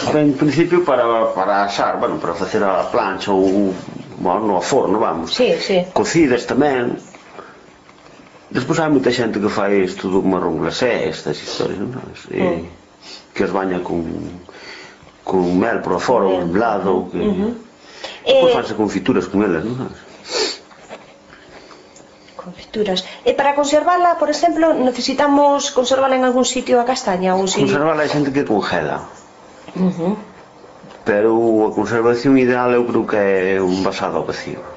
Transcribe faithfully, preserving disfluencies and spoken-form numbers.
En principio para, para asar, bueno, para facer a plancha ou no forno, vamos. Sí, sí. Cocidas tamén. Despois hai moita xente que fai isto do marrón glacé, estas historias, non sabes? E, mm. que as baña con con mel por fora, ou helado, que... Uh -huh. Despois eh... fanse confituras con elas, non sabes? Confituras. E para conservala, por exemplo, necesitamos conservala en algún sitio a castaña? Ou si... Conservala hai xente que congela. Uh -huh. Pero a conservación ideal eu creo que é un vasado ao vacío.